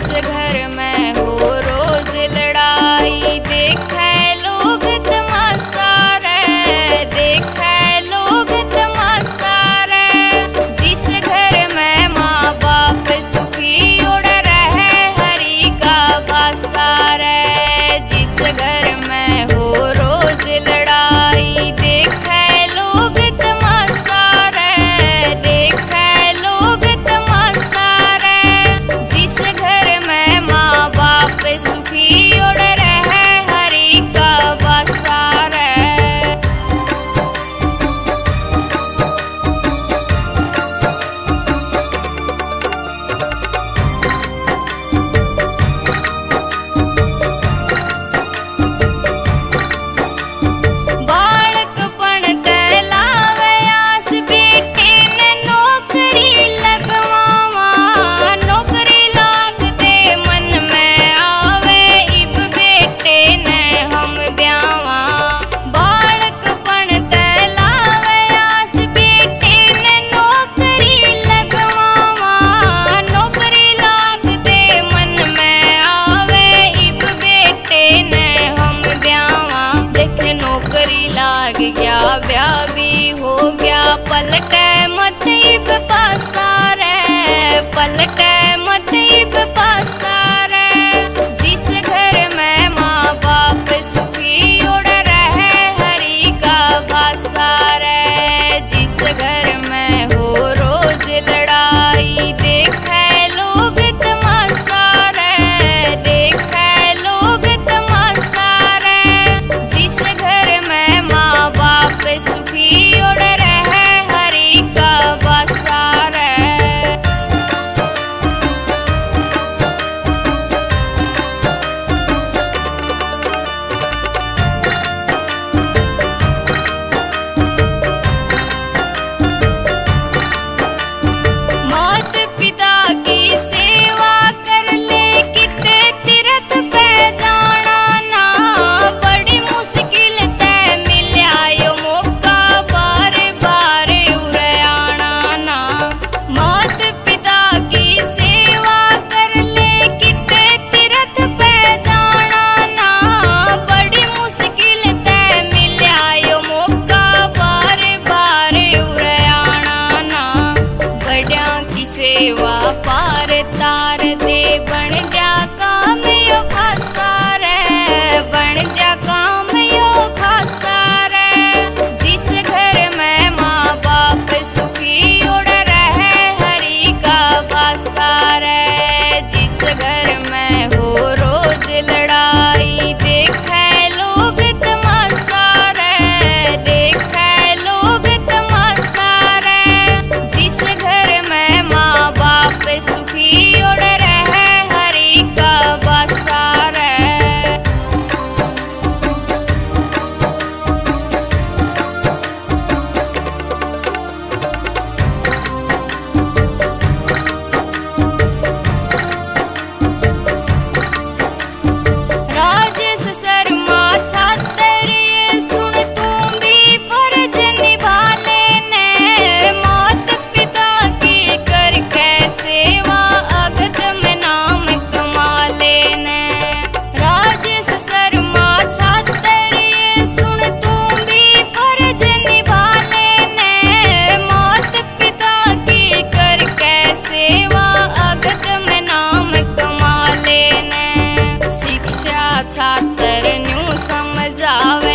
घर में हो रोज लड़ाई, देखे लोग तमाशा रे, देखे लोग तमाशा रे। जिस घर में माँ बाप सुखी उड़ रहे हरि का भाषा रे, जिस घर में हो रोज लड़ाई, देखे लोग तमाशा रे, देखे लोग तमाशा रे। जिस घर में माँ बाप सुखी उड़ रहे हरि का भाषा रे। बालकपण तैलावे आस, बेटे ने नौकरी लगवावा, नौकरी लागते मन में आवे, इब बेटे ने हम ब्यावा। बालकपण तैलावे आस, बेटे ने नौकरी लगवावा, नौकरी लागते मन में आवे, इब बेटे ने हम ब्यावा। देख नौकरी लाग गया, ब्याह भी हो गया, पलटे मत इब पासा रे, पलटे मत इब पासा रे। जिस घर में माँ बाप सुखी उड़ रहे हरि का भाषा रे, जिस घर में हो रोज लड़ाई, देखे लोग तमाशा रे, देखे लोग तमाशा रे। जिस घर में माँ बाप सुखी उड़ रहे हरि का भाषा रे। मात पिता की सेवा कर ले, किते तीरथ पे जाना ना, बड़ी मुश्किल ते मिल्या यो मौका, बार बार उरे आना ना। मात पिता की सेवा कर ले, किते तीरथ पे जाना ना, बड़ी मुश्किल ते मिल्या यो मौका, बार बार उरे आना ना। बड़िया की सेवा पार तार दे, बन जा काम यो खासा रे, बन जा काम यो खासा रे। जिस घर में माँ बाप सुखी उड़ रहे हरि का भाषा रे, जिस घर में हो रोज लड़ाई, देखे लोग तमाशा रे, देखे लोग तमाशा रे। जिस घर में माँ बाप सुखी उड़ रहे हरि का भाषा रे। राजेश शर्मा छात्र ये सुन, तू भी फर्ज निभा लेने, मात पिता की करके सेवा, अगत में नाम कमा लेने। राजेश शर्मा छात्र ये सुन, तू भी फर्ज निभा लेने, मात पिता की करके सेवा, अगत में नाम कमा लेने। शिक्षा छात्र न्यू समझावे,